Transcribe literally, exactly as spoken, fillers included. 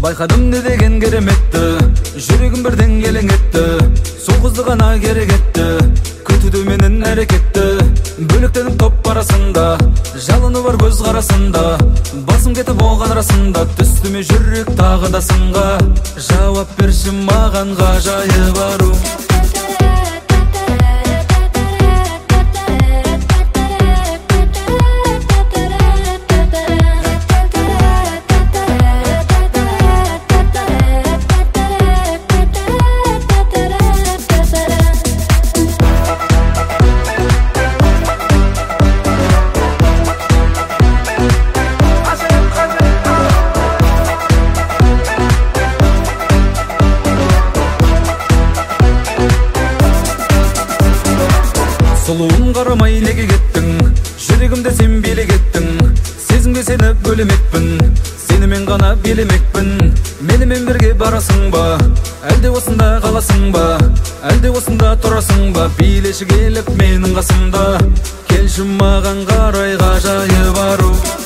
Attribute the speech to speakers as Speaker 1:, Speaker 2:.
Speaker 1: Байқадым не деген кереметті, жүрегім бірден елең етті. Сол қызды ғана керек етті, күтуді менің әрекетті. Бөліктеніп топ арасында, жалыны бар көз қарасында. Басым кетіп оған арасында, түстіме жүрек тағы да сынға. Жауап берші маған ғажайып ару. Сұлуын қарамай неге кеттің, жүрегімде сен билік еттің. Сезімге сені бөлемекпін, сенімен ғана билемекпін. Менімен бірге барасың ба, әлде осында қаласың ба, әлде осында тұрасың ба. Билеші келіп менің қасымда, келші маған қарай ғажайып ару.